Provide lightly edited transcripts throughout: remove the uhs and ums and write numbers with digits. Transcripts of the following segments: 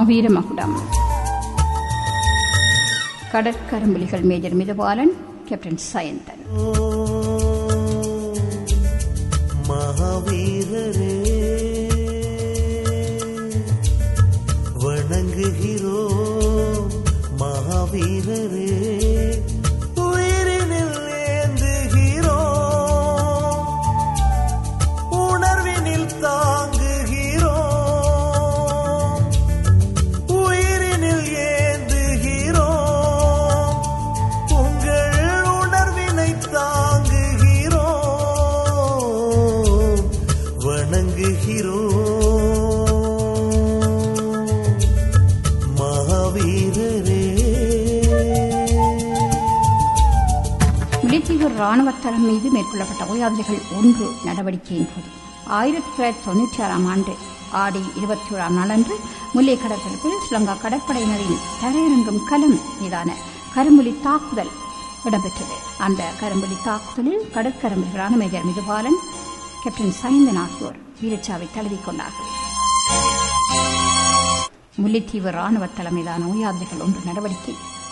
மாவீர மகுடம். கடற்கரும்புலிகள் major Mithubalan, captain Sayanthan. மகாவீரரே வணங்குகிறோம், மகாவீரரே உயிரினில் ஏந்துகிறோம், உணர்வினில் தாங்குகிறோம், உயிரினில் ஏந்துகிறோம், உங்கள் உணர்வினை தாங்குகிறோம், வணங்குகிறோம் மகாவீரரே. முல்லைத்தீவு ராணுவ தளம் மீது மேற்கொள்ளப்பட்ட ஓயாதிகள் 1 நடவடிக்கையின் போது 1996 ஆண்டு ஆடி 21 நாளன்று முல்லை கடற்பரப்பில் ஸ்ரீலங்கா கடற்படையினரின் தரையிறங்கும் கலம் மீதான கரும்புலி தாக்குதல் இடம்பெற்றது. அந்த கரும்புலி தாக்குதலில் கடற்கரும்புலிகளான மேஜர் மிதுபாலன், கேப்டன் சயந்தன் ஆகியோர் வீரச்சாவை தழுவிக் கொண்டார்கள். முல்லைத்தீவு ராணுவ தளம் மீதான ஓயாதிகள் 1 நடவடிக்கை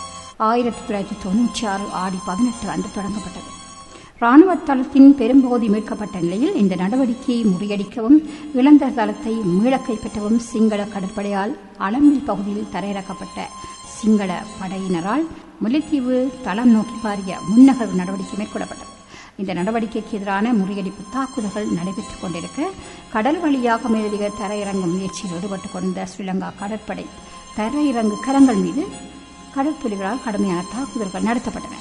1996 ஆடி 18 அன்று தொடங்கப்பட்டது. ராணுவ தளத்தின் பெரும்பகுதி மீட்கப்பட்ட நிலையில் இந்த நடவடிக்கையை முறியடிக்கவும் இழந்த தளத்தை மீள கைப்பற்றவும் சிங்கள கடற்படையால் அளம்பில் பகுதியில் தரையிறக்கப்பட்ட சிங்கள படையினரால் முல்லைத்தீவு தளம் நோக்கி பாரிய முன்னகர்வு நடவடிக்கை மேற்கொள்ளப்பட்டது. இந்த நடவடிக்கைக்கு எதிரான முறியடிப்பு தாக்குதல்கள் நடைபெற்றுக் கொண்டிருக்க கடல் வழியாக மேலதிக தரையிறங்கும் முயற்சியில் ஈடுபட்டுக் கொண்ட ஸ்ரீலங்கா கடற்படை தரையிறங்கு கலங்கள் மீது கடற்புலிகளால் கடுமையான தாக்குதல்கள் நடத்தப்பட்டன.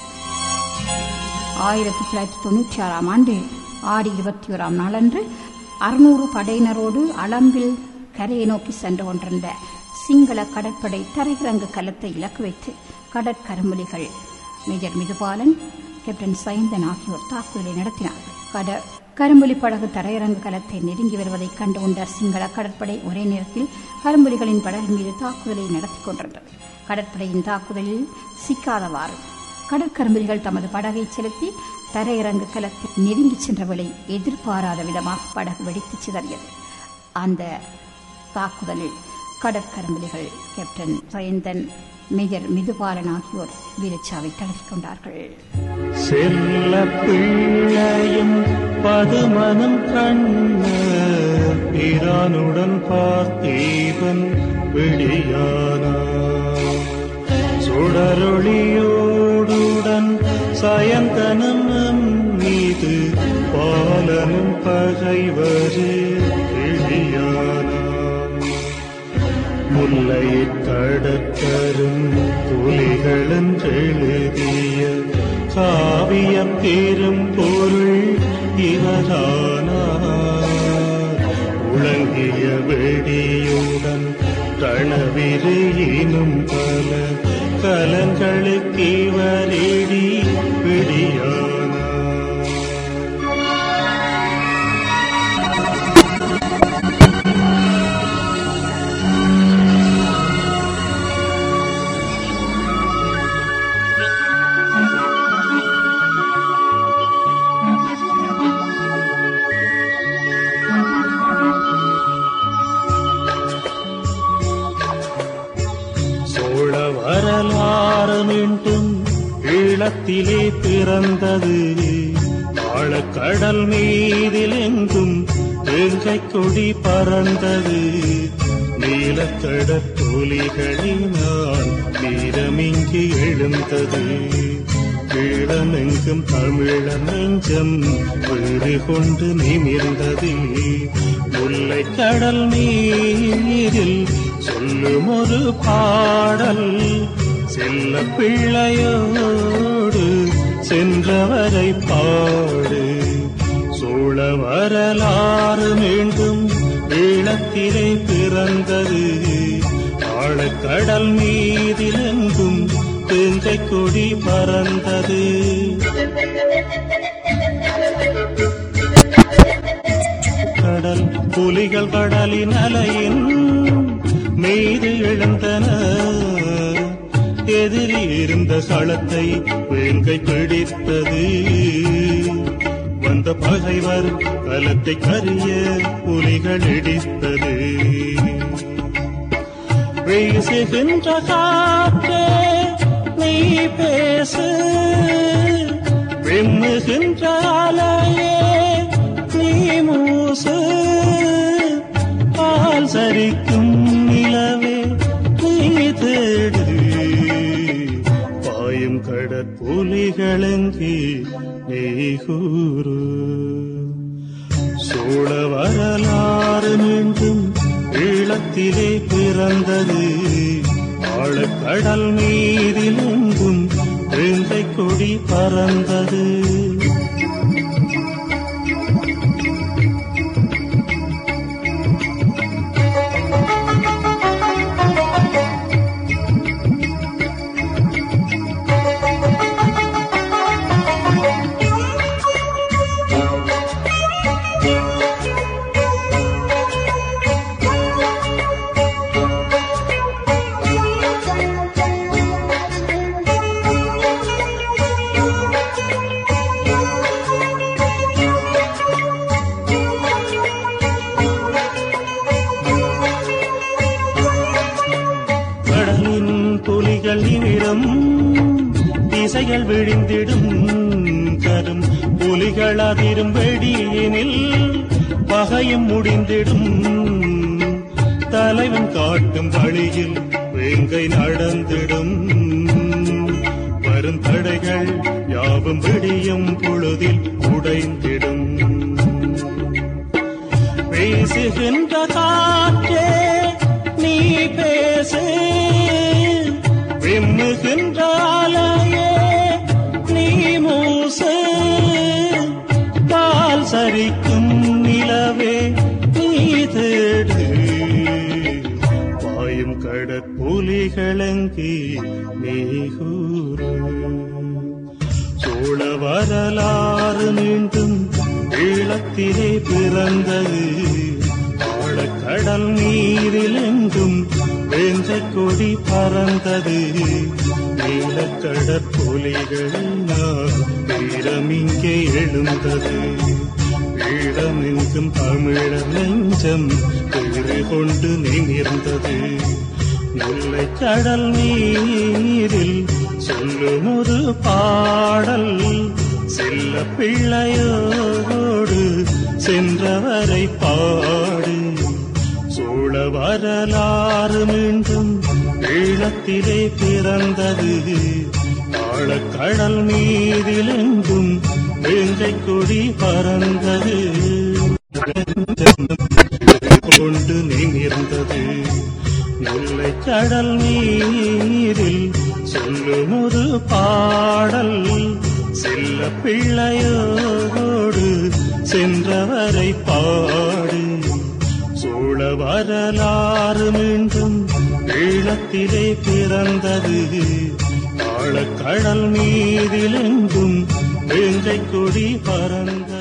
1996 ஆண்டு ஆடி 21 நாளன்று 600 படையினரோடு அளம்பில் கரையை நோக்கி சென்று கொண்டிருந்த சிங்கள கடற்படை தரையிறங்கு கலத்தை இலக்கு வைத்து கடற்கரும்புலிகள் மேஜர் மிதுபாலன், கேப்டன் சயந்தன் ஆகியோர் தாக்குதலை நடத்தினார்கள். கரும்புலி படகு தரையிறங்கு கலத்தை நெருங்கி வருவதைக் கண்டுகொண்ட சிங்கள கடற்படை ஒரே நேரத்தில் கரும்புலிகளின் படகு மீது தாக்குதலை நடத்திக் கொண்டிருந்தது. கடற்படையின் தாக்குதலில் சிக்காதவாறு கடற்கரும்புலிகள் தமது படகை செலுத்தி தரையிறங்கு கலத்தில் நெருங்கி சென்றவளை எதிர்பாராத விதமாக படகு வெடித்து சிதறியது. அந்த தாக்குதலில் கடற்கரும்புலிகள் கேப்டன் சயந்தன், மேஜர் மிதுபாலன் ஆகியோர் வீரச்சாவை தழுவிக் கொண்டார்கள். செல்ல பிள்ளையும் பதுமனம் கண்ண பிரானுடன் பார்த்தீவன் விடியானார், சுடரொளியோடுடன் சயந்தனம் மீது பாலனும் பகைவரே விடியானார், முல்லை கடற்கரும் புலிகளும் எழுதிய காவிய பெரும் பொருள் இவரானார், உலங்கிய வெடியுடன் கணவிரையினும் பல கலங்களுக்கு இவரேடி விடியானார். வரலாறு மீண்டும் ஈழத்திலே பிறந்தது, ஆழக்கடல் மீதில் எங்கும் வேங்கை கொடி பறந்தது, நீலக்கடற்புலிகளினால் வீரமிங்கு எழுந்தது, ஈழமெங்கும் தமிழர் நெஞ்சம் வீறு கொண்டு நிமிர்ந்தது, முல்லை கடல் நீரில் சொல்லும் ஒரு பாடல், செல்ல பிள்ளையோடு சென்றவரை பாடு, சோழ வரலாறு மீண்டும் ஈழத்திலே பிறந்தது, ஆழக்கடல் மீதிலெங்கும் தேங்கை கொடி பறந்தது. கடல் புலிகள் கடலின் அலையின் மீது எழுந்தன, எதிரி இருந்த களத்தை வேங்கை பிடித்தது, வந்த பகைவர் கலத்தை கரிய புலிகள் இடித்தது, வீசுகின்ற காற்றே நீ பேசு, விம்முகின்ற அலையே நீ மூசு, பால் சரிக்கும் நிலவே நீ தேடு, பாயும் கடற்புலிகளெங்கே நீ கூறு. சோழ வரலாறு மீண்டும் ஈழத்திலே பிறந்தது, ஆழக்கடல் மீதிலெங்கும் வேங்கை கொடி பறந்தது. திசைகள் விழிந்திடும் கரும் புலிகள் அதிரும் வெடியினில் பகையும் முடிந்திடும். தலைவன் காட்டும் வழியில் வேங்கை நடந்திடும். வரும் தடைகள் யாவும் விடியும் பொழுதில் உடைந்திடும். பேசுகின்ற காற்றே நீ பேசு, விம்முகின்ற அலையே நீ மூசு, பால் சரிக்கும் நிலவே நீ தேடு, பாயும் கடற்புலிகளெங்கே நீ கூறு. சோழ வரலாறு மீண்டும் ஈழத்திலே பிறந்தது, ஆழக்கடல் நீரிலெங்கும் வேங்கை கொடி பறந்தது. நீலக்கடற்புலிகள் வீரமிங்கே எழுந்தது. ஈழமெங்கும் தமிழர் நெஞ்சம் பேறு கொண்டு நிமிர்ந்தது. முல்லை கடல் நீரில் சொல்லும் ஒரு பாடல், செல்ல பிள்ளையோடு சென்றவரை பாடு. சோழ வரலாறு மீண்டும் ஈழத்திலே பிறந்தது, ஆழக்கடல் மீதிலெங்கும் வேங்கை கொடி பறந்தது. கொண்டு நிமிர்ந்தது. முல்லை கடல் நீரில் சொல்லும் ஒரு பாடல், செல்ல பிள்ளையோடு சென்றவரை பாடு. சோழ வரலாறு மீண்டும் ஈழத்திலே பிறந்தது, ஆழக்கடல் மீதிலெங்கும் வேங்கை கொடி பறந்தது.